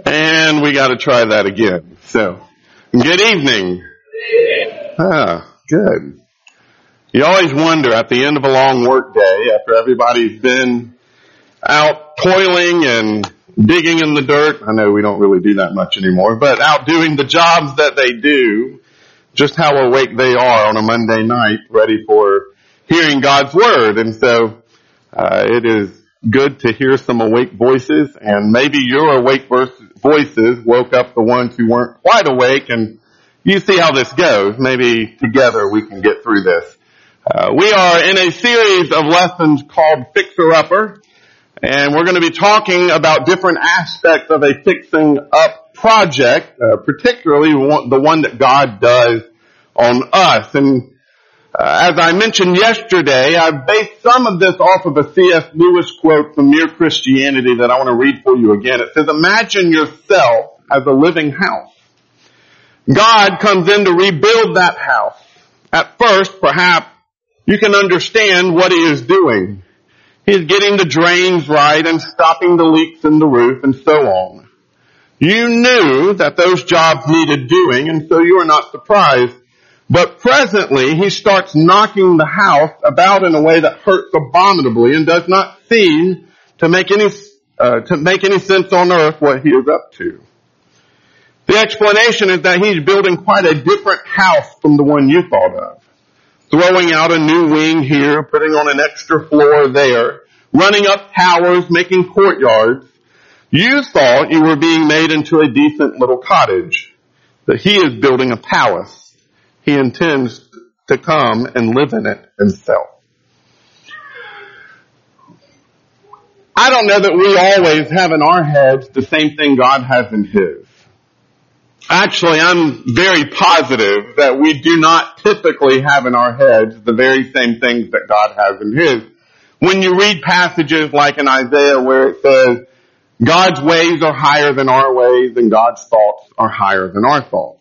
And we got to try that again. So, good evening. Good. You always wonder at the end of a long work day, after everybody's been out toiling and digging in the dirt. I know we don't really do that much anymore, but out doing the jobs that they do, just how awake they are on a Monday night, ready for hearing God's Word. And so, it is good to hear some awake voices, and maybe your awake voices woke up the ones who weren't quite awake, and you see how this goes. Maybe together we can get through this. We are in a series of lessons called Fixer Upper, and we're going to be talking about different aspects of a fixing up project, particularly the one that God does on us. And as I mentioned yesterday, I've based some of this off of a C.S. Lewis quote from Mere Christianity that I want to read for you again. It says, "Imagine yourself as a living house. God comes in to rebuild that house. At first, perhaps, you can understand what He is doing. He is getting the drains right and stopping the leaks in the roof and so on. You knew that those jobs needed doing, and so you are not surprised. But presently, He starts knocking the house about in a way that hurts abominably and does not seem to make any sense on earth what He is up to. The explanation is that He's building quite a different house from the one you thought of. Throwing out a new wing here, putting on an extra floor there, running up towers, making courtyards. You thought you were being made into a decent little cottage, but He is building a palace. He intends to come and live in it Himself." I don't know that we always have in our heads the same thing God has in His. Actually, I'm very positive that we do not typically have in our heads the very same things that God has in His. When you read passages like in Isaiah where it says, God's ways are higher than our ways and God's thoughts are higher than our thoughts.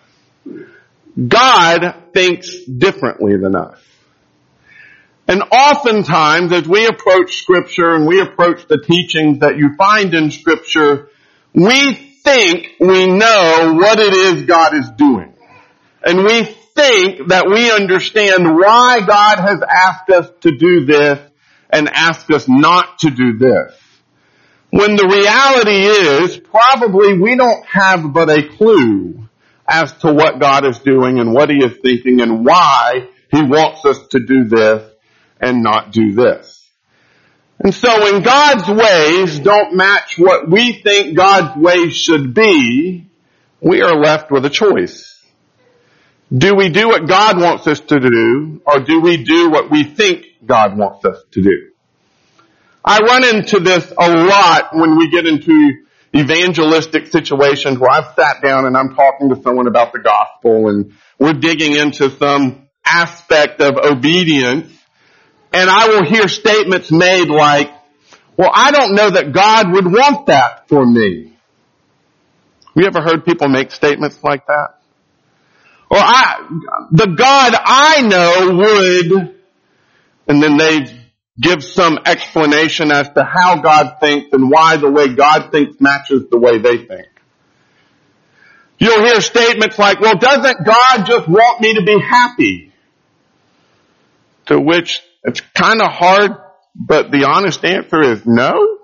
God thinks differently than us. And oftentimes as we approach Scripture and we approach the teachings that you find in Scripture, we think we know what it is God is doing. And we think that we understand why God has asked us to do this and asked us not to do this. When the reality is, probably we don't have but a clue as to what God is doing and what He is thinking and why He wants us to do this and not do this. And so when God's ways don't match what we think God's ways should be, we are left with a choice. Do we do what God wants us to do, or do we do what we think God wants us to do? I run into this a lot when we get into evangelistic situations where I've sat down and I'm talking to someone about the gospel and we're digging into some aspect of obedience, and I will hear statements made like, well, I don't know that God would want that for me. Have you ever heard people make statements like that? Or the God I know would, and then they give some explanation as to how God thinks and why the way God thinks matches the way they think. You'll hear statements like, well, doesn't God just want me to be happy? To which it's kind of hard, but the honest answer is no.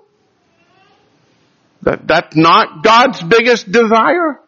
That's not God's biggest desire.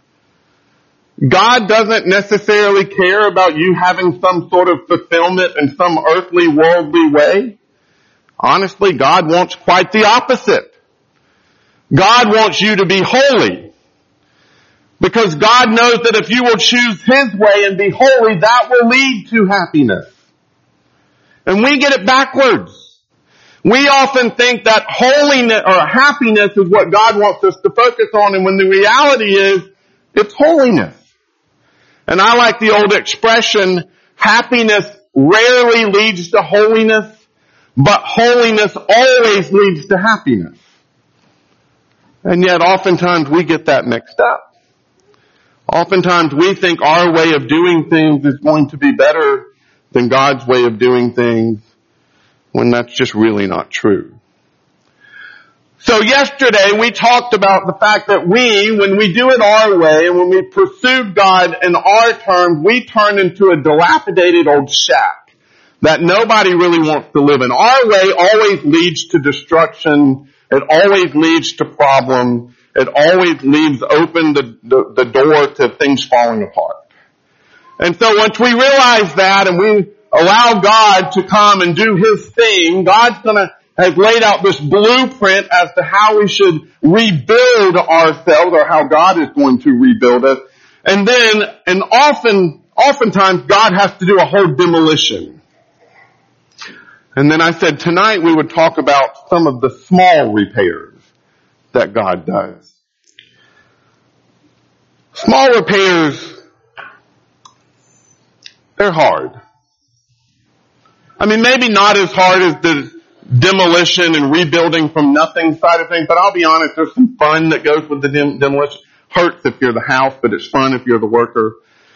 God doesn't necessarily care about you having some sort of fulfillment in some earthly, worldly way. Honestly, God wants quite the opposite. God wants you to be holy. Because God knows that if you will choose His way and be holy, that will lead to happiness. And we get it backwards. We often think that holiness or happiness is what God wants us to focus on, and when the reality is, it's holiness. And I like the old expression, happiness rarely leads to holiness, but holiness always leads to happiness. And yet oftentimes we get that mixed up. Oftentimes we think our way of doing things is going to be better than God's way of doing things, when that's just really not true. So yesterday we talked about the fact that when we do it our way and when we pursue God in our terms, we turn into a dilapidated old shack that nobody really wants to live in. Our way always leads to destruction. It always leads to problems. It always leaves open the door to things falling apart. And so once we realize that and we allow God to come and do His thing, God's has laid out this blueprint as to how we should rebuild ourselves, or how God is going to rebuild us. And oftentimes God has to do a whole demolition. And then I said tonight we would talk about some of the small repairs that God does. Small repairs, they're hard. I mean, maybe not as hard as the demolition and rebuilding from nothing side of things, but I'll be honest, there's some fun that goes with the demolition. Hurts if you're the house, but it's fun if you're the worker.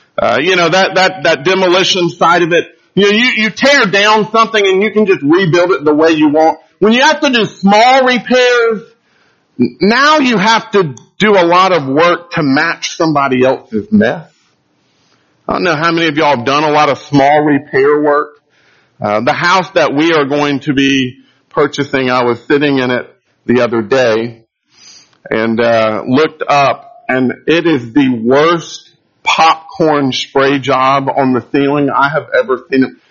That demolition side of it, you tear down something and you can just rebuild it the way you want. When you have to do small repairs, now you have to do a lot of work to match somebody else's mess. I don't know how many of y'all have done a lot of small repair work. The house that we are going to be purchasing, I was sitting in it the other day and looked up, and it is the worst popcorn spray job on the ceiling I have ever seen.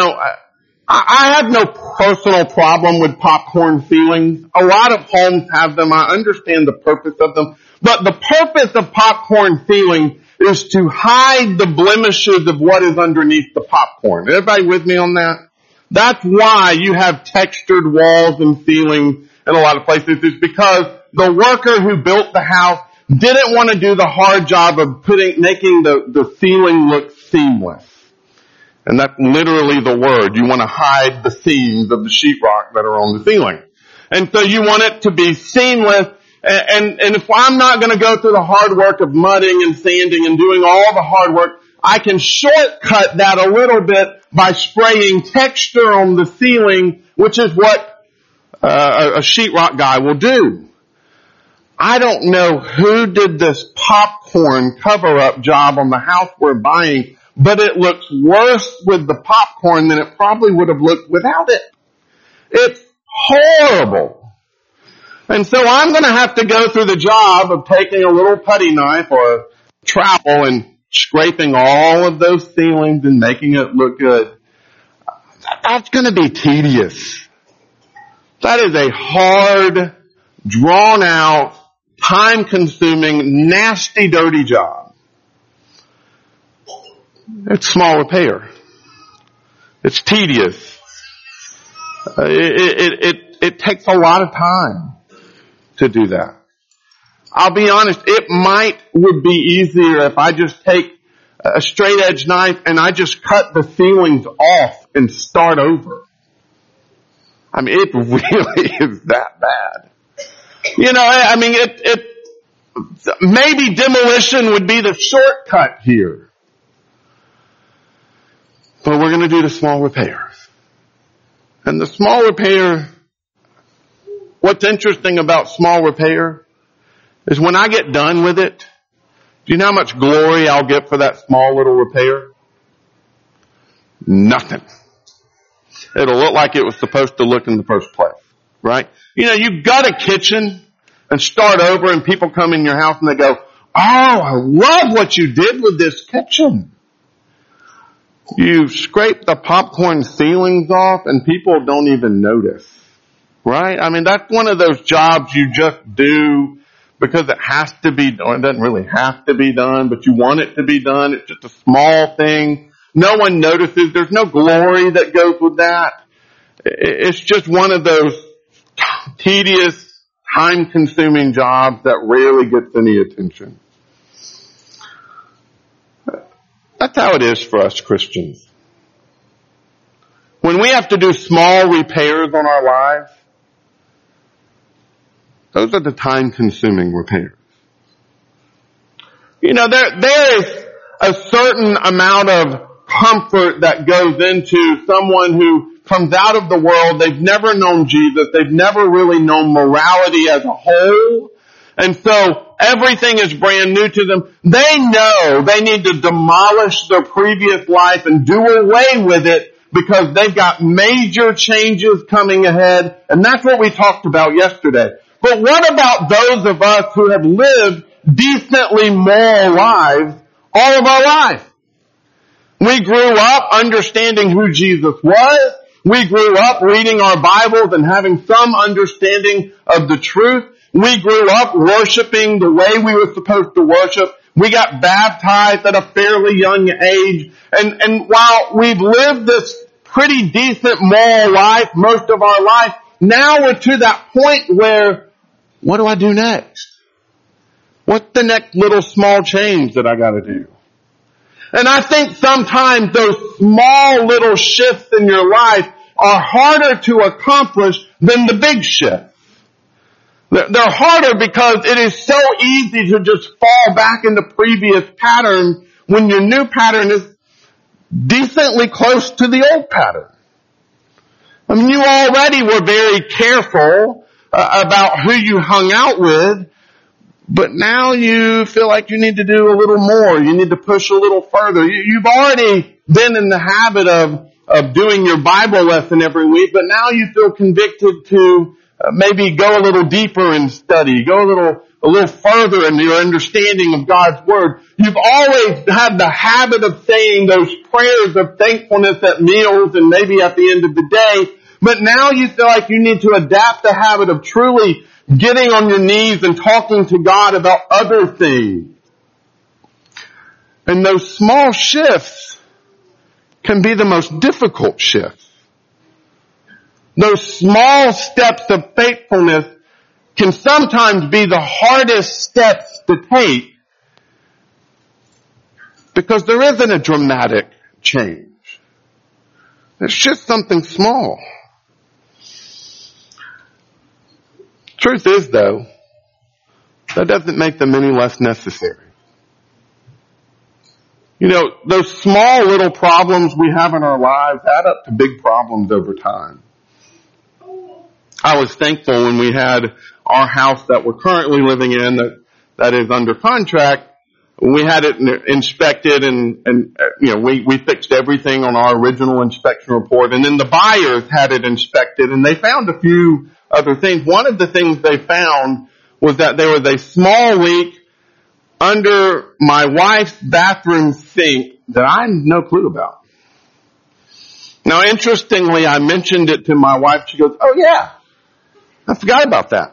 I have no personal problem with popcorn ceilings. A lot of homes have them. I understand the purpose of them. But the purpose of popcorn ceilings is to hide the blemishes of what is underneath the popcorn. Everybody with me on that? That's why you have textured walls and ceilings in a lot of places. It's because the worker who built the house didn't want to do the hard job of making the ceiling look seamless. And that's literally the word. You want to hide the seams of the sheetrock that are on the ceiling. And so you want it to be seamless. And if I'm not going to go through the hard work of mudding and sanding and doing all the hard work, I can shortcut that a little bit by spraying texture on the ceiling, which is what a sheetrock guy will do. I don't know who did this popcorn cover-up job on the house we're buying, but it looks worse with the popcorn than it probably would have looked without it. It's horrible. And so I'm going to have to go through the job of taking a little putty knife or a trowel and scraping all of those ceilings and making it look good. That's going to be tedious. That is a hard, drawn out, time-consuming, nasty, dirty job. It's small repair. It's tedious. It takes a lot of time to do that. I'll be honest, it would be easier if I just take a straight edge knife and I just cut the ceilings off and start over. I mean, it really is that bad. Maybe demolition would be the shortcut here. But we're going to do the small repairs. And the small repair, what's interesting about small repair is when I get done with it, do you know how much glory I'll get for that small little repair? Nothing. It'll look like it was supposed to look in the first place, right? You've got a kitchen and start over and people come in your house and they go, oh, I love what you did with this kitchen. You scrape the popcorn ceilings off and people don't even notice, right? I mean, that's one of those jobs you just do because it has to be done. It doesn't really have to be done, but you want it to be done. It's just a small thing. No one notices. There's no glory that goes with that. It's just one of those tedious, time-consuming jobs that rarely gets any attention. That's how it is for us Christians. When we have to do small repairs on our lives, those are the time-consuming repairs. There is a certain amount of comfort that goes into someone who comes out of the world. They've never known Jesus. They've never really known morality as a whole. And so everything is brand new to them. They know they need to demolish their previous life and do away with it because they've got major changes coming ahead. And that's what we talked about yesterday. But what about those of us who have lived decently moral lives all of our life? We grew up understanding who Jesus was. We grew up reading our Bibles and having some understanding of the truth. We grew up worshiping the way we were supposed to worship. We got baptized at a fairly young age. And while we've lived this pretty decent moral life most of our life, now we're to that point where, what do I do next? What's the next little small change that I gotta do? And I think sometimes those small little shifts in your life are harder to accomplish than the big shifts. They're harder because it is so easy to just fall back into previous patterns when your new pattern is decently close to the old pattern. I mean, you already were very careful about who you hung out with, but now you feel like you need to do a little more. You need to push a little further. You've already been in the habit of doing your Bible lesson every week, but now you feel convicted to maybe go a little deeper in study, go a little further in your understanding of God's Word. You've always had the habit of saying those prayers of thankfulness at meals and maybe at the end of the day, but now you feel like you need to adapt the habit of truly getting on your knees and talking to God about other things. And those small shifts can be the most difficult shifts. Those small steps of faithfulness can sometimes be the hardest steps to take because there isn't a dramatic change. It's just something small. Truth is, though, that doesn't make them any less necessary. You know, those small little problems we have in our lives add up to big problems over time. I was thankful when we had our house that we're currently living in that is under contract. We had it inspected and you know, we fixed everything on our original inspection report, and then the buyers had it inspected and they found a few other things. One of the things they found was that there was a small leak under my wife's bathroom sink that I had no clue about. Now, interestingly, I mentioned it to my wife. She goes, "Oh yeah, I forgot about that."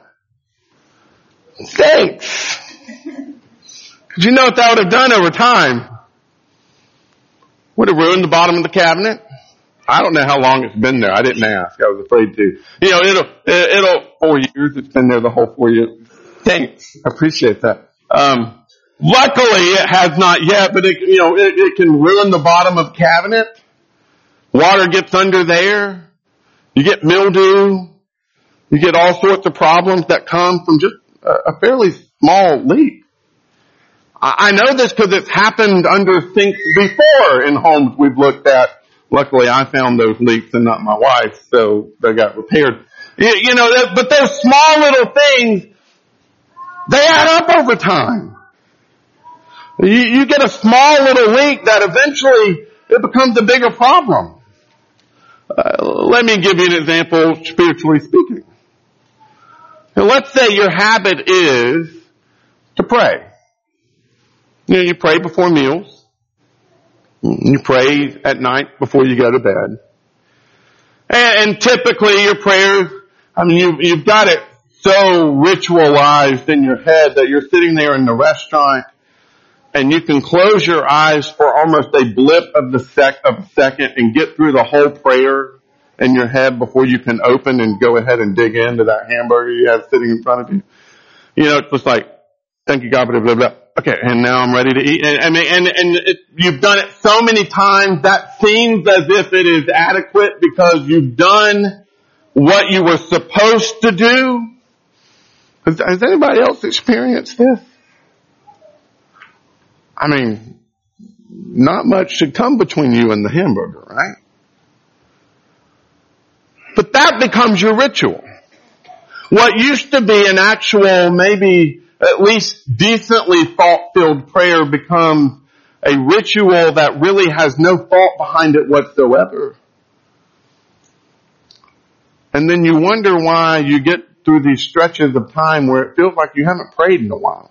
Thanks. Because you know what that would have done over time? Would have ruined the bottom of the cabinet. I don't know how long it's been there. I didn't ask. I was afraid to. You know, it'll 4 years. It's been there the whole 4 years. Thanks. I appreciate that. Luckily it has not yet, but it can ruin the bottom of the cabinet. Water gets under there. You get mildew. You get all sorts of problems that come from just a fairly small leak. I know this because it's happened under sinks before in homes we've looked at. Luckily, I found those leaks and not my wife, so they got repaired. But those small little things, they add up over time. You get a small little leak that eventually it becomes a bigger problem. Let me give you an example, spiritually speaking. Now, let's say your habit is to pray. You pray before meals. You pray at night before you go to bed. And typically your prayers, you've got it so ritualized in your head that you're sitting there in the restaurant and you can close your eyes for almost a blip of a second and get through the whole prayer in your head before you can open and go ahead and dig into that hamburger you have sitting in front of you. It's just like, thank you God, blah, blah, blah. Okay, and now I'm ready to eat. You've done it so many times that seems as if it is adequate because you've done what you were supposed to do. Has anybody else experienced this? Not much should come between you and the hamburger, right? that becomes your ritual. What used to be an actual, maybe at least decently thought-filled prayer becomes a ritual that really has no thought behind it whatsoever. And then you wonder why you get through these stretches of time where it feels like you haven't prayed in a while.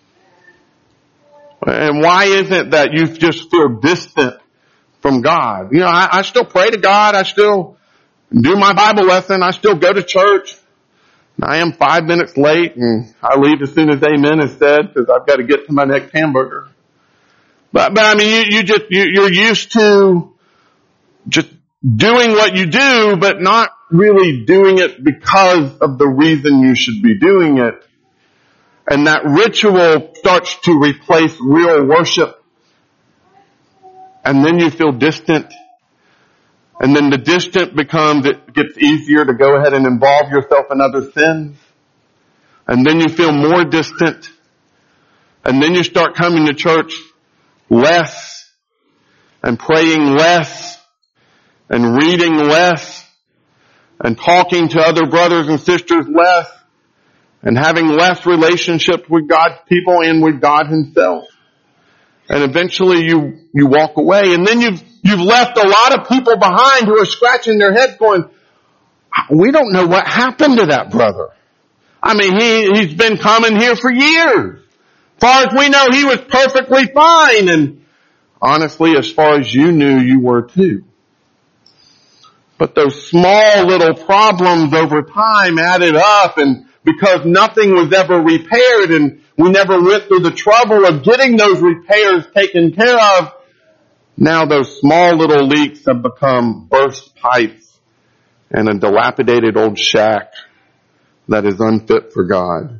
And why is it that you just feel distant from God? You know, I still pray to God. I still do my Bible lesson. I still go to church. I am 5 minutes late and I leave as soon as amen is said because I've got to get to my next hamburger. But I mean, you're used to just doing what you do, but not really doing it because of the reason you should be doing it. And that ritual starts to replace real worship. And then you feel distant. And then the distant becomes, it gets easier to go ahead and involve yourself in other sins. And then you feel more distant. And then you start coming to church less and praying less and reading less and talking to other brothers and sisters less and having less relationship with God's people and with God himself. And eventually you walk away, and then you've left a lot of people behind who are scratching their heads going, we don't know what happened to that brother. I mean, he's been coming here for years. As far as we know, he was perfectly fine. And honestly, as far as you knew, you were too. But those small little problems over time added up, and because nothing was ever repaired and we never went through the trouble of getting those repairs taken care of, now those small little leaks have become burst pipes and a dilapidated old shack that is unfit for God.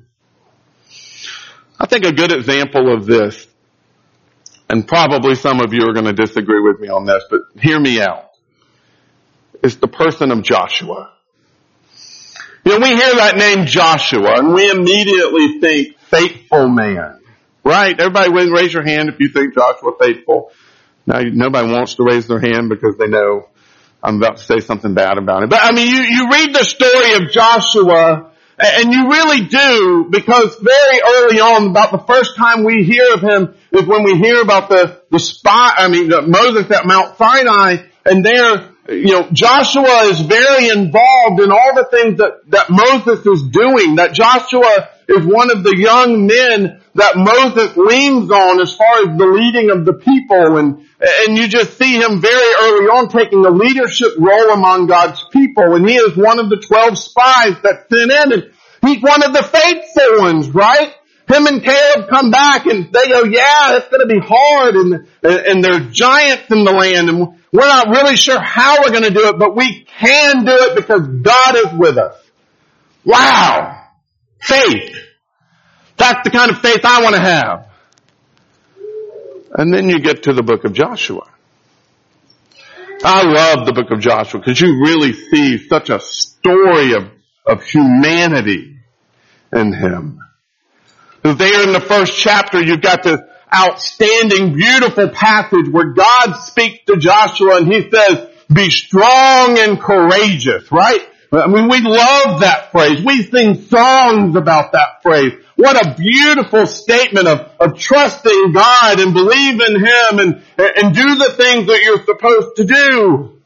I think a good example of this, and probably some of you are going to disagree with me on this, but hear me out, is the person of Joshua. You know, we hear that name Joshua and we immediately think faithful man, right? Everybody raise your hand if you think Joshua faithful. Now, nobody wants to raise their hand because they know I'm about to say something bad about it. But I mean, you read the story of Joshua, and you really do, because very early on, about the first time we hear of him is when we hear about Moses at Mount Sinai, and there, you know, Joshua is very involved in all the things that Moses is doing, that Joshua is one of the young men that Moses leans on as far as the leading of the people, and you just see him very early on taking a leadership role among God's people, and he is one of the 12 spies that sent in, and he's one of the faithful ones, right? Him and Caleb come back and they go, yeah, it's going to be hard, and there are giants in the land, and we're not really sure how we're going to do it, but we can do it because God is with us. Wow. Faith. That's the kind of faith I want to have. And then you get to the book of Joshua. I love the book of Joshua because you really see such a story of humanity in him. There in the first chapter, you've got this outstanding, beautiful passage where God speaks to Joshua and he says, be strong and courageous, right? I mean, we love that phrase. We sing songs about that phrase. What a beautiful statement of trusting God and believe in him and do the things that you're supposed to do.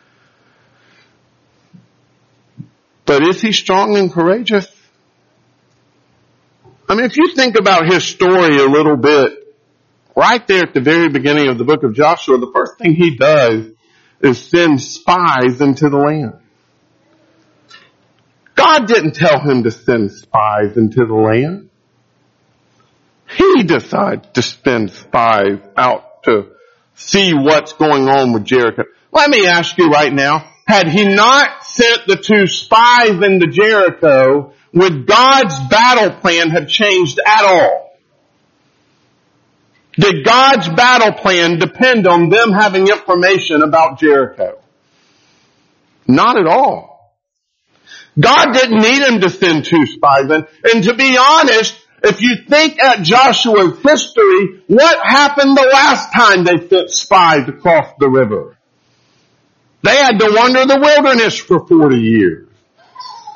But is he strong and courageous? I mean, if you think about his story a little bit, right there at the very beginning of the book of Joshua, the first thing he does is send spies into the land. God didn't tell him to send spies into the land. He decided to send spies out to see what's going on with Jericho. Let me ask you right now, had he not sent the 2 spies into Jericho, would God's battle plan have changed at all? Did God's battle plan depend on them having information about Jericho? Not at all. God didn't need him to send 2 spies in. And to be honest, if you think at Joshua's history, what happened the last time they sent spies across the river? They had to wander the wilderness for 40 years.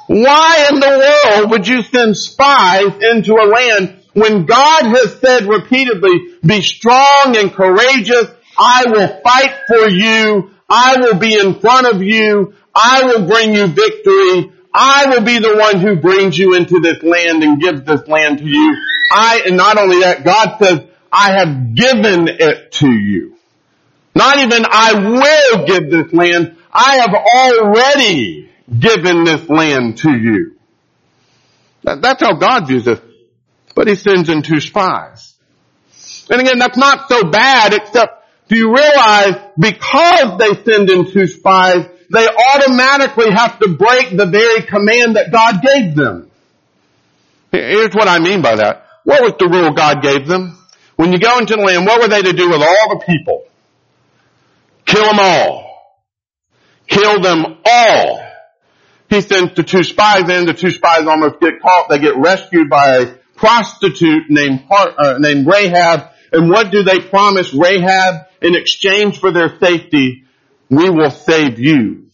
Why in the world would you send spies into a land when God has said repeatedly, be strong and courageous, I will fight for you, I will be in front of you, I will bring you victory, I will be the one who brings you into this land and gives this land to you. And not only that, God says, I have given it to you. Not even I will give this land, I have already given this land to you. That's how God views it. But he sends in 2 spies. And again, that's not so bad, except do you realize because they send in 2 spies, they automatically have to break the very command that God gave them. Here's what I mean by that. What was the rule God gave them? When you go into the land, what were they to do with all the people? Kill them all. Kill them all. He sends the 2 spies in. The 2 spies almost get caught. They get rescued by a prostitute named Rahab. And what do they promise Rahab in exchange for their safety? We will save you.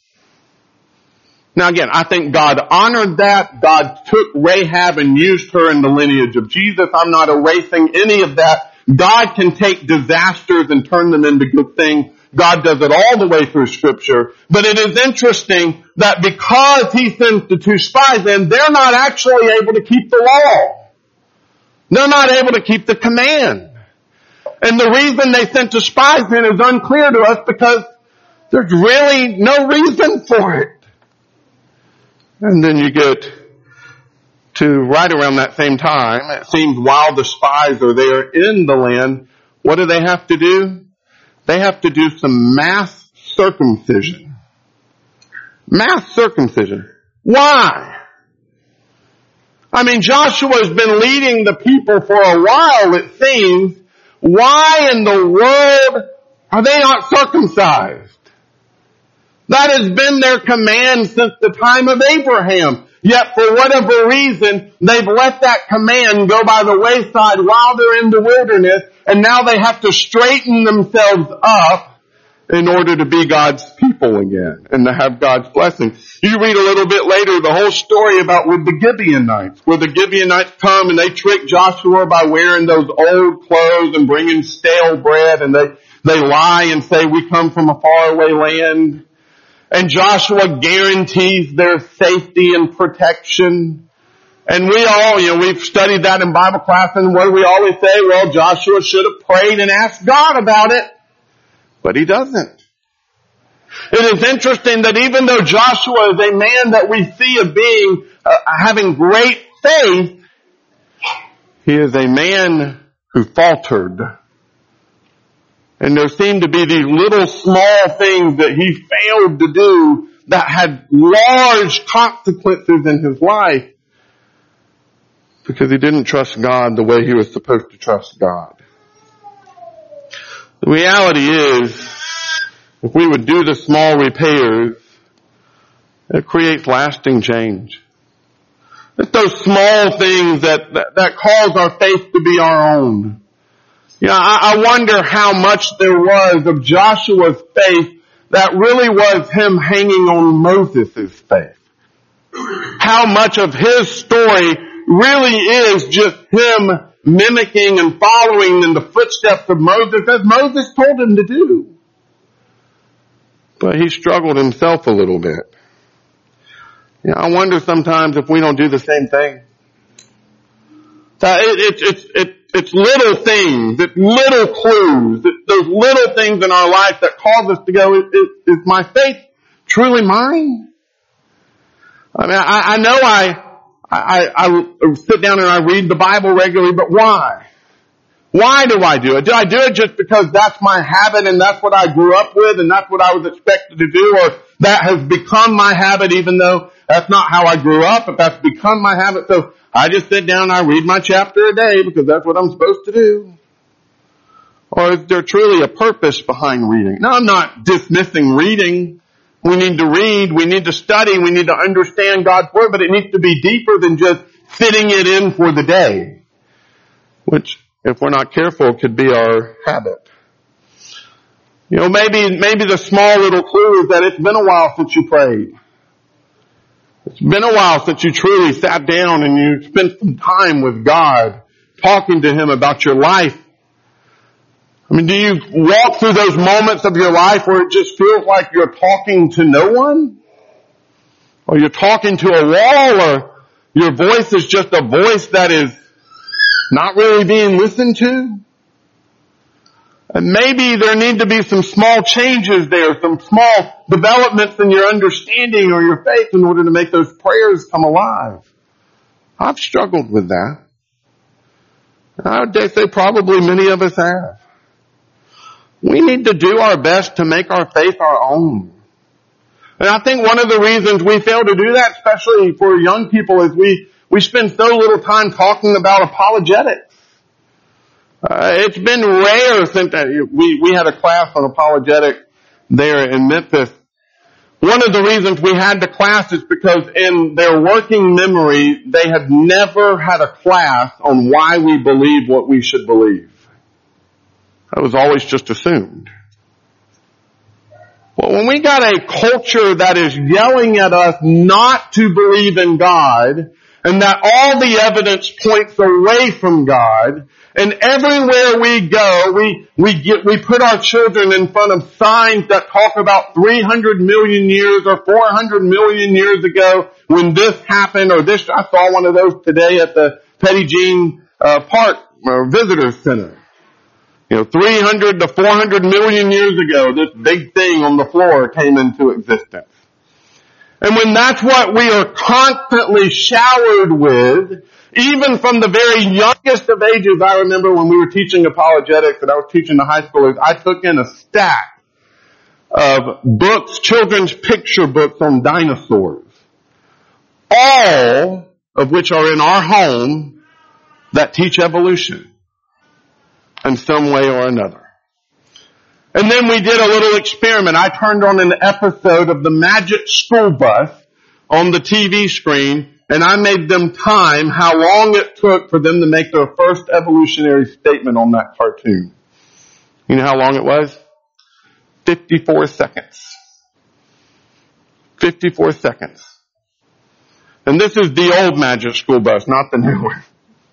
Now again, I think God honored that. God took Rahab and used her in the lineage of Jesus. I'm not erasing any of that. God can take disasters and turn them into good things. God does it all the way through Scripture. But it is interesting that because he sends the 2 spies in, they're not actually able to keep the law. They're not able to keep the command. And the reason they sent the spies in is unclear to us because there's really no reason for it. And then you get to right around that same time, it seems while the spies are there in the land, what do they have to do? They have to do some mass circumcision. Mass circumcision. Why? I mean, Joshua's been leading the people for a while, it seems. Why in the world are they not circumcised? That has been their command since the time of Abraham. Yet for whatever reason, they've let that command go by the wayside while they're in the wilderness, and now they have to straighten themselves up in order to be God's people again and to have God's blessing. You read a little bit later the whole story about with the Gibeonites, where the Gibeonites come and they trick Joshua by wearing those old clothes and bringing stale bread, and they lie and say, we come from a faraway land. And Joshua guarantees their safety and protection. And we all, we've studied that in Bible class, and what do we always say? Well, Joshua should have prayed and asked God about it. But he doesn't. It is interesting that even though Joshua is a man that we see as being, having great faith, he is a man who faltered. And there seemed to be these little small things that he failed to do that had large consequences in his life because he didn't trust God the way he was supposed to trust God. The reality is, if we would do the small repairs, it creates lasting change. It's those small things that cause our faith to be our own. I wonder how much there was of Joshua's faith that really was him hanging on Moses' faith. How much of his story really is just him mimicking and following in the footsteps of Moses as Moses told him to do. But he struggled himself a little bit. I wonder sometimes if we don't do the same thing. It's little things, it's little clues, it's those little things in our life that cause us to go, is my faith truly mine? I mean, I know I sit down and I read the Bible regularly, but why? Why do I do it? Do I do it just because that's my habit and that's what I grew up with and that's what I was expected to do, or that has become my habit even though that's not how I grew up, but that's become my habit, so I just sit down and I read my chapter a day because that's what I'm supposed to do? Or is there truly a purpose behind reading? Now, I'm not dismissing reading. We need to read, we need to study, we need to understand God's Word, but it needs to be deeper than just fitting it in for the day, which, if we're not careful, could be our habit. Maybe the small little clue is that it's been a while since you prayed. It's been a while since you truly sat down and you spent some time with God, talking to Him about your life. I mean, do you walk through those moments of your life where it just feels like you're talking to no one? Or you're talking to a wall, or your voice is just a voice that is not really being listened to? And maybe there need to be some small changes there, some small developments in your understanding or your faith in order to make those prayers come alive. I've struggled with that. I would dare say probably many of us have. We need to do our best to make our faith our own. And I think one of the reasons we fail to do that, especially for young people, is we spend so little time talking about apologetics. It's been rare since we had a class on apologetics there in Memphis. One of the reasons we had the class is because in their working memory, they had never had a class on why we believe what we should believe. That was always just assumed. Well, when we got a culture that is yelling at us not to believe in God, and that all the evidence points away from God, and everywhere we go, we put our children in front of signs that talk about 300 million years or 400 million years ago when this happened, or this. I saw one of those today at the Petty Jean Park Visitor Center. 300 to 400 million years ago, this big thing on the floor came into existence. And when that's what we are constantly showered with, even from the very youngest of ages, I remember when we were teaching apologetics and I was teaching the high schoolers, I took in a stack of books, children's picture books on dinosaurs. All of which are in our home that teach evolution in some way or another. And then we did a little experiment. I turned on an episode of the Magic School Bus on the TV screen, and I made them time how long it took for them to make their first evolutionary statement on that cartoon. You know how long it was? 54 seconds. 54 seconds. And this is the old Magic School Bus, not the new one.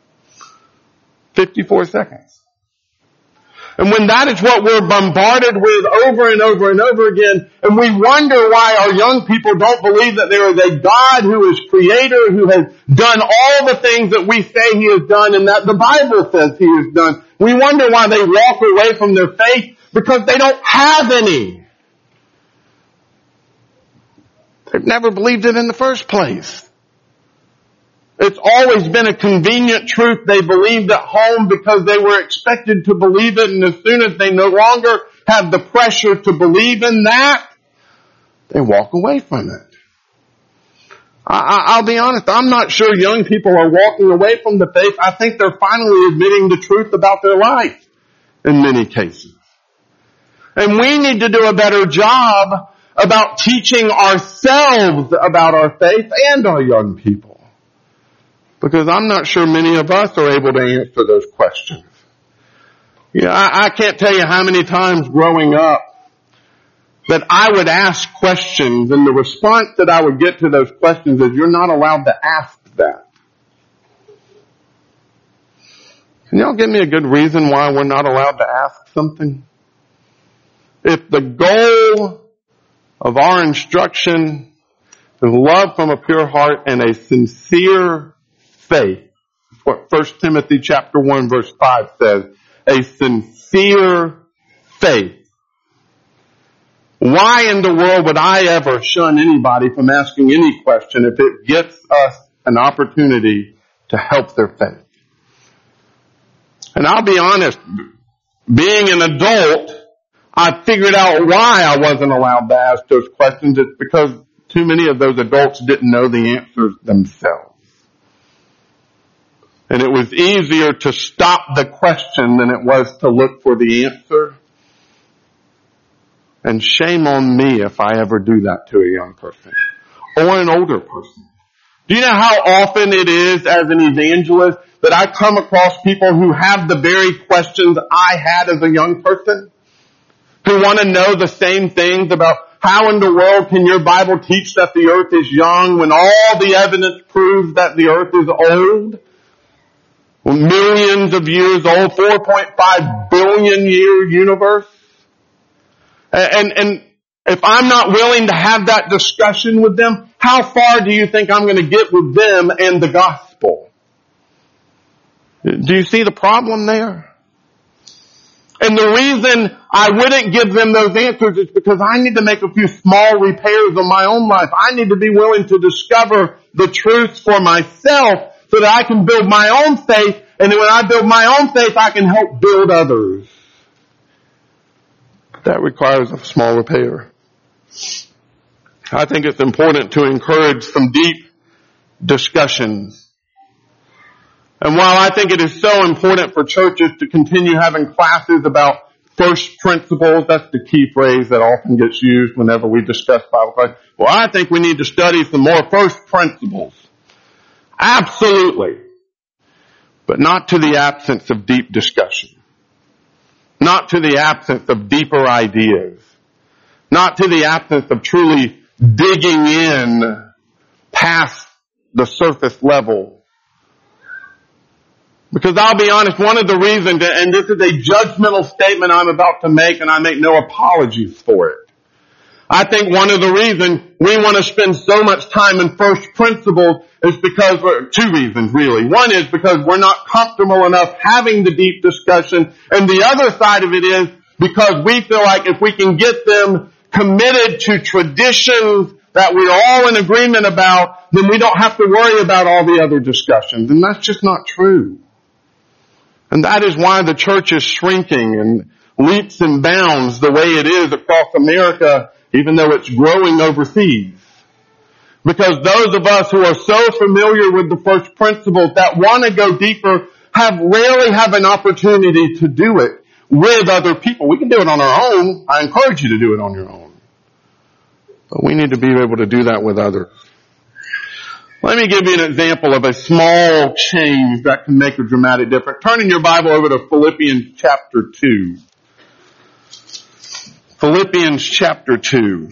54 seconds. And when that is what we're bombarded with over and over and over again, and we wonder why our young people don't believe that there is a God who is creator, who has done all the things that we say He has done and that the Bible says He has done, we wonder why they walk away from their faith, because they don't have any. They've never believed it in the first place. It's always been a convenient truth they believed at home because they were expected to believe it, and as soon as they no longer have the pressure to believe in that, they walk away from it. I'll be honest, I'm not sure young people are walking away from the faith. I think they're finally admitting the truth about their life in many cases. And we need to do a better job about teaching ourselves about our faith and our young people. Because I'm not sure many of us are able to answer those questions. I can't tell you how many times growing up that I would ask questions, and the response that I would get to those questions is, you're not allowed to ask that. Can y'all give me a good reason why we're not allowed to ask something? If the goal of our instruction is love from a pure heart and a sincere faith, what 1 Timothy chapter 1 verse 5 says, a sincere faith. Why in the world would I ever shun anybody from asking any question if it gets us an opportunity to help their faith? And I'll be honest, being an adult, I figured out why I wasn't allowed to ask those questions. It's because too many of those adults didn't know the answers themselves. And it was easier to stop the question than it was to look for the answer. And shame on me if I ever do that to a young person or an older person. Do you know how often it is as an evangelist that I come across people who have the very questions I had as a young person? Who want to know the same things about how in the world can your Bible teach that the earth is young when all the evidence proves that the earth is old? Millions of years old, 4.5 billion year universe. And if I'm not willing to have that discussion with them, how far do you think I'm going to get with them and the gospel? Do you see the problem there? And the reason I wouldn't give them those answers is because I need to make a few small repairs on my own life. I need to be willing to discover the truth for myself so that I can build my own faith. And then when I build my own faith, I can help build others. That requires a small repair. I think it's important to encourage some deep discussions. And while I think it is so important for churches to continue having classes about first principles, that's the key phrase that often gets used whenever we discuss Bible class. Well, I think we need to study some more first principles. Absolutely. But not to the absence of deep discussion. Not to the absence of deeper ideas. Not to the absence of truly digging in past the surface level. Because I'll be honest, one of the reasons, and this is a judgmental statement I'm about to make, and I make no apologies for it. I think one of the reasons we want to spend so much time in first principles is because, two reasons really. One is because we're not comfortable enough having the deep discussion, and the other side of it is because we feel like if we can get them committed to traditions that we're all in agreement about, then we don't have to worry about all the other discussions. And that's just not true. And that is why the church is shrinking and leaps and bounds the way it is across America, even though it's growing overseas. Because those of us who are so familiar with the first principles that want to go deeper rarely have an opportunity to do it with other people. We can do it on our own. I encourage you to do it on your own. But we need to be able to do that with others. Let me give you an example of a small change that can make a dramatic difference. Turn in your Bible over to Philippians chapter 2. Philippians chapter 2.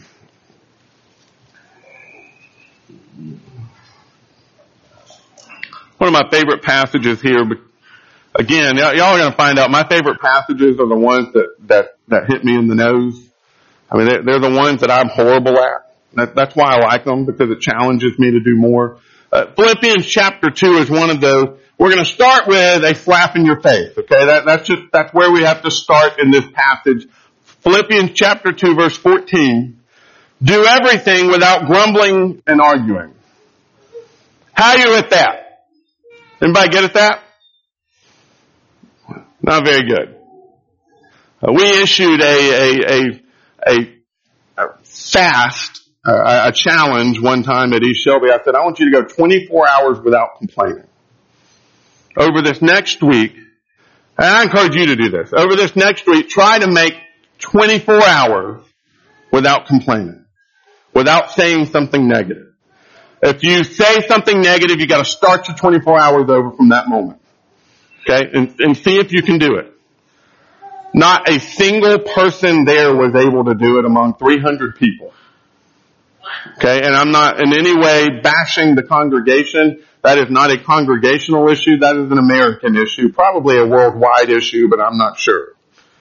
One of my favorite passages here, but again, y'all are going to find out my favorite passages are the ones that hit me in the nose. I mean, they're the ones that I'm horrible at. That's why I like them, because it challenges me to do more. Philippians chapter 2 is one of those. We're going to start with a slap in your face, okay? That's where we have to start in this passage. Philippians chapter 2 verse 14. Do everything without grumbling and arguing. How are you at that? Anybody get at that? Not very good. We issued a fast, a challenge one time at East Shelby. I said, I want you to go 24 hours without complaining. Over this next week, and I encourage you to do this, over this next week, try to make 24 hours without complaining, without saying something negative. If you say something negative, you got to start your 24 hours over from that moment. Okay? And see if you can do it. Not a single person there was able to do it among 300 people. Okay? And I'm not in any way bashing the congregation. That is not a congregational issue. That is an American issue. Probably a worldwide issue, but I'm not sure.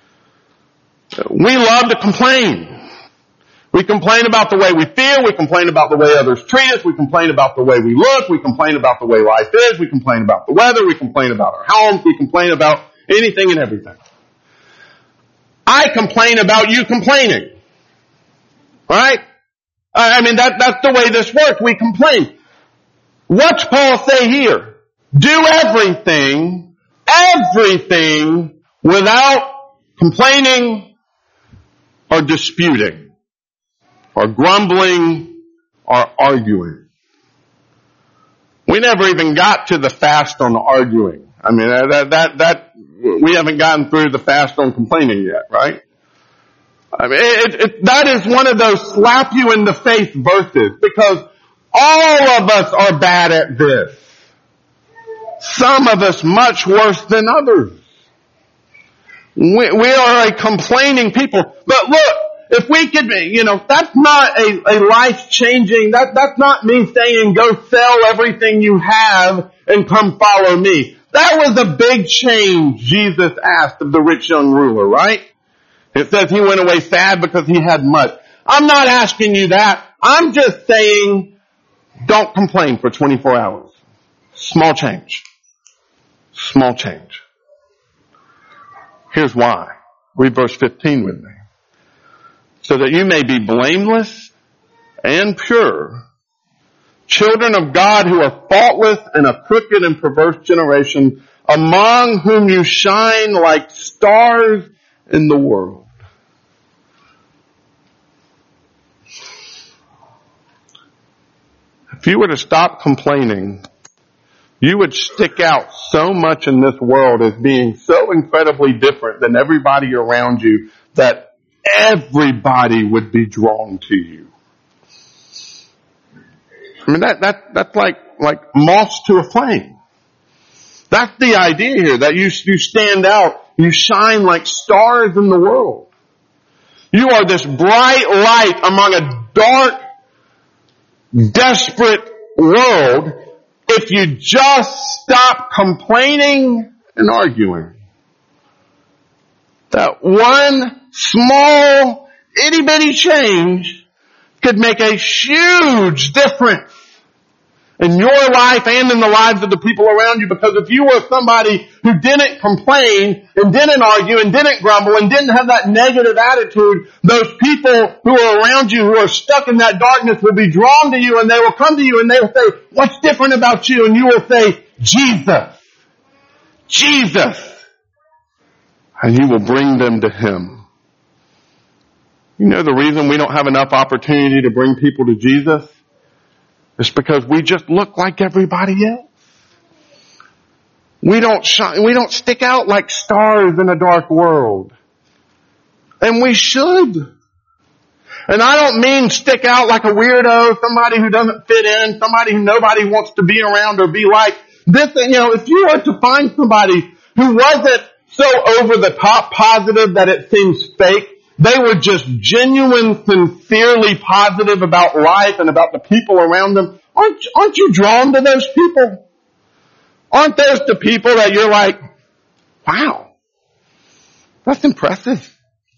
We love to complain. We complain about the way we feel. We complain about the way others treat us. We complain about the way we look. We complain about the way life is. We complain about the weather. We complain about our homes. We complain about anything and everything. I complain about you complaining. Right? I mean, that's the way this works. We complain. What's Paul say here? Do everything without complaining or disputing or grumbling or arguing. We never even got to the fast on arguing. I mean, we haven't gotten through the fast on complaining yet, right? I mean, that is one of those slap you in the face verses, because all of us are bad at this. Some of us much worse than others. We are a complaining people. But look, if we could be, that's not a life-changing, that's not me saying go sell everything you have and come follow me. That was a big change Jesus asked of the rich young ruler, right? It says he went away sad because he had much. I'm not asking you that. I'm just saying don't complain for 24 hours. Small change. Small change. Here's why. Read verse 15 with me. So that you may be blameless and pure, children of God who are faultless in a crooked and perverse generation, among whom you shine like stars in the world. If you were to stop complaining, you would stick out so much in this world as being so incredibly different than everybody around you that everybody would be drawn to you. I mean, that's like moths to a flame. That's the idea here, that you stand out, you shine like stars in the world. You are this bright light among a dark, desperate world if you just stop complaining and arguing. That one small, itty-bitty change could make a huge difference in your life and in the lives of the people around you, because if you were somebody who didn't complain and didn't argue and didn't grumble and didn't have that negative attitude, those people who are around you who are stuck in that darkness will be drawn to you, and they will come to you and they will say, what's different about you? And you will say, Jesus. Jesus. And you will bring them to Him. You know the reason we don't have enough opportunity to bring people to Jesus? It's because we just look like everybody else. We don't shine, we don't stick out like stars in a dark world. And we should. And I don't mean stick out like a weirdo, somebody who doesn't fit in, somebody who nobody wants to be around or be like. This, if you were to find somebody who wasn't so over the top positive that it seems fake, they were just genuine, sincerely positive about life and about the people around them. Aren't you drawn to those people? Aren't those the people that you're like, wow, that's impressive?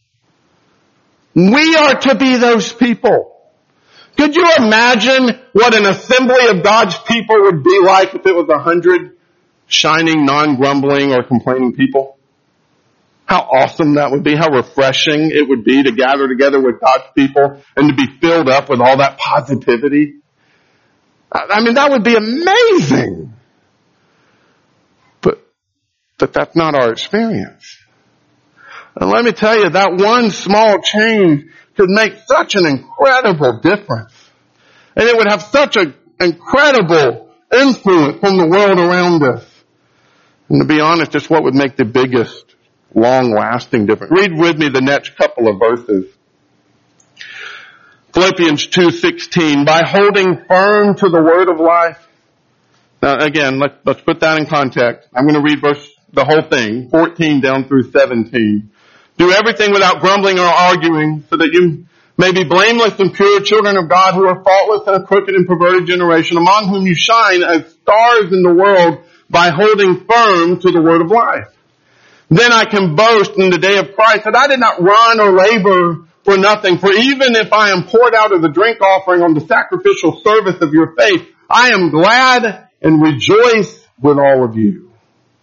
We are to be those people. Could you imagine what an assembly of God's people would be like if it was 100 shining, non-grumbling or complaining people? How awesome that would be, how refreshing it would be to gather together with God's people and to be filled up with all that positivity. I mean, that would be amazing. But that's not our experience. And let me tell you, that one small change could make such an incredible difference. And it would have such an incredible influence on the world around us. And to be honest, it's what would make the biggest long-lasting difference. Read with me the next couple of verses. Philippians 2:16, by holding firm to the word of life. Now again, let's put that in context. I'm going to read the whole thing, 14 down through 17. Do everything without grumbling or arguing, so that you may be blameless and pure, children of God who are faultless in a crooked and perverted generation, among whom you shine as stars in the world by holding firm to the word of life. Then I can boast in the day of Christ that I did not run or labor for nothing. For even if I am poured out as a drink offering on the sacrificial service of your faith, I am glad and rejoice with all of you.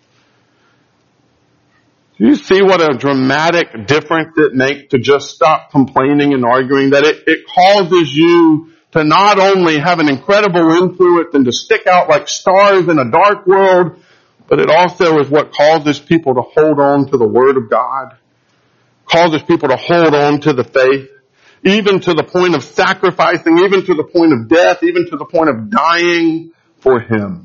Do you see what a dramatic difference it makes to just stop complaining and arguing? That it causes you to not only have an incredible influence and to stick out like stars in a dark world, but it also is what causes people to hold on to the Word of God, causes people to hold on to the faith, even to the point of sacrificing, even to the point of death, even to the point of dying for Him.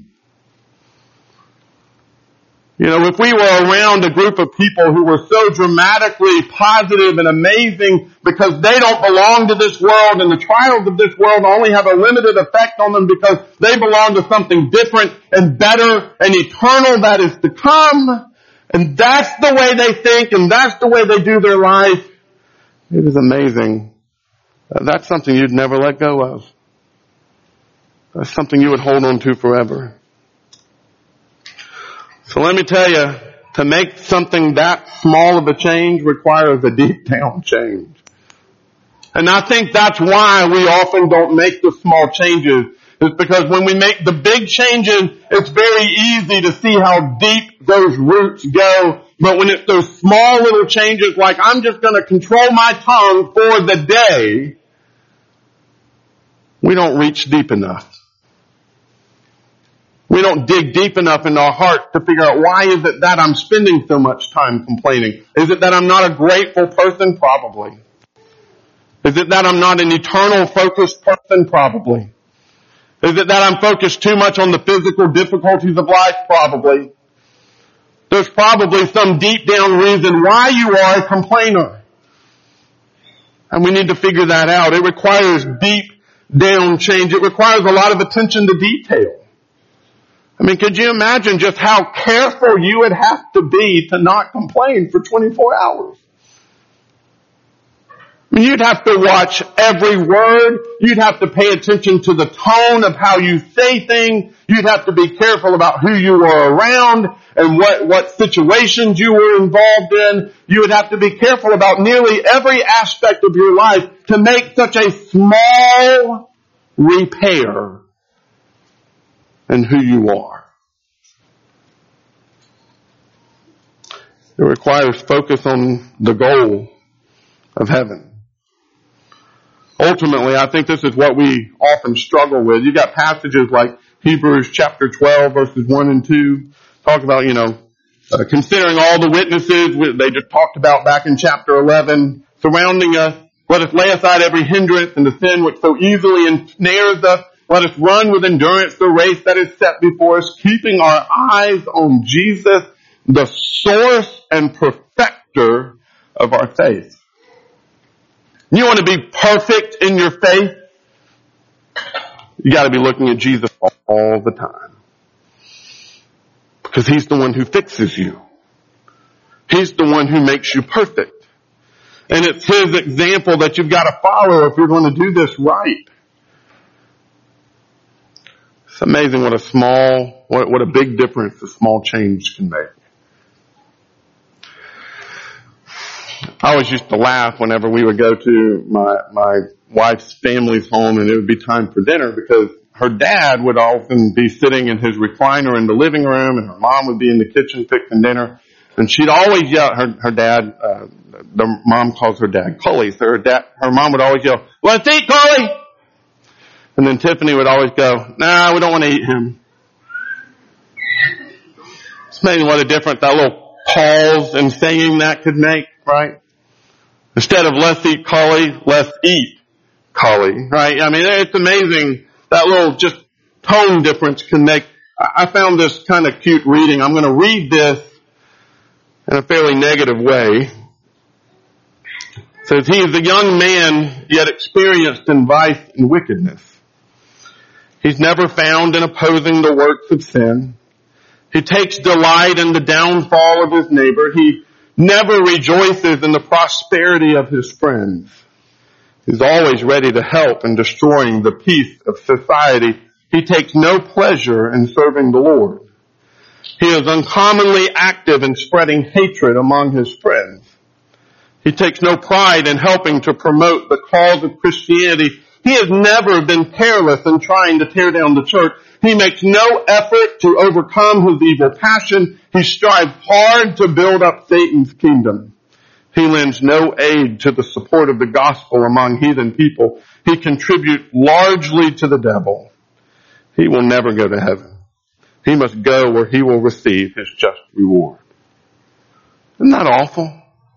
If we were around a group of people who were so dramatically positive and amazing because they don't belong to this world and the trials of this world only have a limited effect on them because they belong to something different and better and eternal that is to come, and that's the way they think and that's the way they do their life, It is amazing. That's something you'd never let go of. That's something you would hold on to forever. So let me tell you, to make something that small of a change requires a deep down change. And I think that's why we often don't make the small changes. It's because when we make the big changes, it's very easy to see how deep those roots go. But when it's those small little changes, like I'm just going to control my tongue for the day, we don't reach deep enough. We don't dig deep enough in our heart to figure out, why is it that I'm spending so much time complaining? Is it that I'm not a grateful person? Probably. Is it that I'm not an eternal focused person? Probably. Is it that I'm focused too much on the physical difficulties of life? Probably. There's probably some deep down reason why you are a complainer. And we need to figure that out. It requires deep down change. It requires a lot of attention to detail. I mean, could you imagine just how careful you would have to be to not complain for 24 hours? I mean, you'd have to watch every word. You'd have to pay attention to the tone of how you say things. You'd have to be careful about who you were around and what situations you were involved in. You would have to be careful about nearly every aspect of your life to make such a small repair in who you are. It requires focus on the goal of heaven. Ultimately, I think this is what we often struggle with. You got passages like Hebrews chapter 12 verses 1 and 2 talk about, considering all the witnesses they just talked about back in chapter 11 surrounding us. Let us lay aside every hindrance and the sin which so easily ensnares us. Let us run with endurance the race that is set before us, keeping our eyes on Jesus, the source and perfecter of our faith. You want to be perfect in your faith? You got to be looking at Jesus all the time. Because He's the one who fixes you. He's the one who makes you perfect. And it's His example that you've got to follow if you're going to do this right. It's amazing what a big difference a small change can make. I always used to laugh whenever we would go to my wife's family's home and it would be time for dinner, because her dad would often be sitting in his recliner in the living room and her mom would be in the kitchen fixing dinner. And she'd always yell, her dad, the mom calls her dad Cully, so her mom would always yell, "Let's eat, Cully!" And then Tiffany would always go, "Nah, we don't want to eat him." It's amazing what a difference that little pause in saying that could make, right? Instead of "let's eat Cully," "let's eat Cully," right? I mean, it's amazing that little just tone difference can make. I found this kind of cute reading. I'm going to read this in a fairly negative way. It says, "He is a young man, yet experienced in vice and wickedness. He's never found in opposing the works of sin. He takes delight in the downfall of his neighbor. He never rejoices in the prosperity of his friends. He's always ready to help in destroying the peace of society. He takes no pleasure in serving the Lord. He is uncommonly active in spreading hatred among his friends. He takes no pride in helping to promote the cause of Christianity. He has never been careless in trying to tear down the church. He makes no effort to overcome his evil passion. He strives hard to build up Satan's kingdom. He lends no aid to the support of the gospel among heathen people. He contributes largely to the devil. He will never go to heaven. He must go where he will receive his just reward." Isn't that awful?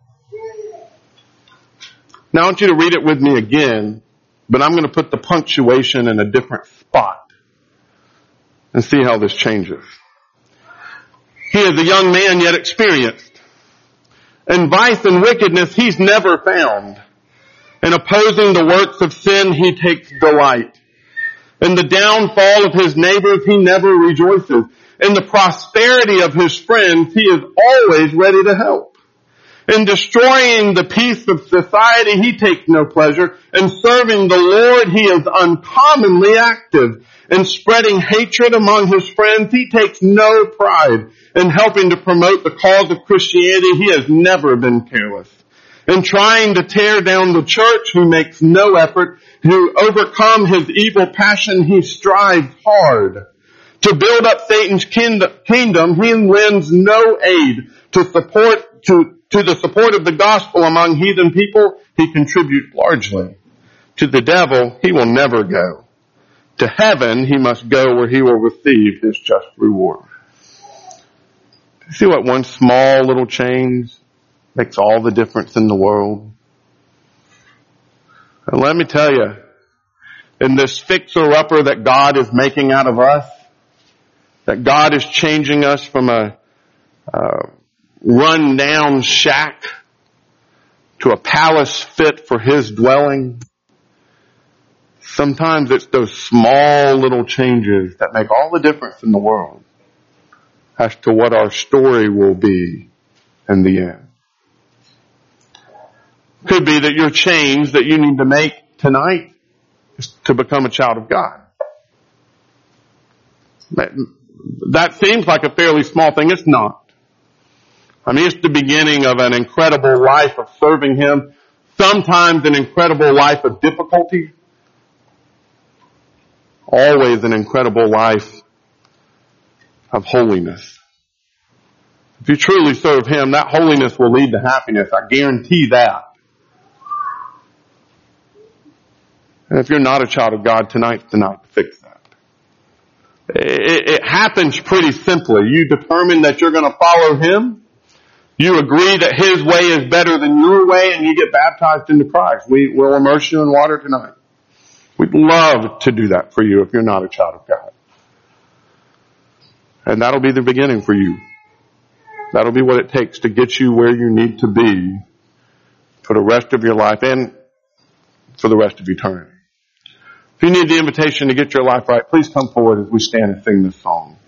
Now I want you to read it with me again, but I'm going to put the punctuation in a different spot and see how this changes. "He is a young man yet experienced. In vice and wickedness he's never found. In opposing the works of sin he takes delight. In the downfall of his neighbors he never rejoices. In the prosperity of his friends he is always ready to help. In destroying the peace of society, he takes no pleasure. In serving the Lord, he is uncommonly active. In spreading hatred among his friends, he takes no pride. In helping to promote the cause of Christianity, he has never been careless. In trying to tear down the church, he makes no effort. To overcome his evil passion, he strives hard. To build up Satan's kingdom, he lends no aid. To the support of the gospel among heathen people, he contributes largely. To the devil, he will never go. To heaven, he must go where he will receive his just reward. See what one small little change makes all the difference in the world? And let me tell you, in this fixer-upper that God is making out of us, that God is changing us from a run-down shack to a palace fit for his dwelling, sometimes it's those small little changes that make all the difference in the world as to what our story will be in the end. Could be that your change that you need to make tonight is to become a child of God. That seems like a fairly small thing. It's not. I mean, it's the beginning of an incredible life of serving him, sometimes an incredible life of difficulty, always an incredible life of holiness. If you truly serve him, that holiness will lead to happiness. I guarantee that. And if you're not a child of God, tonight's the night to fix that. It happens pretty simply. You determine that you're going to follow him. You agree that his way is better than your way, and you get baptized into Christ. We will immerse you in water tonight. We'd love to do that for you if you're not a child of God. And that'll be the beginning for you. That'll be what it takes to get you where you need to be for the rest of your life and for the rest of eternity. If you need the invitation to get your life right, please come forward as we stand and sing this song.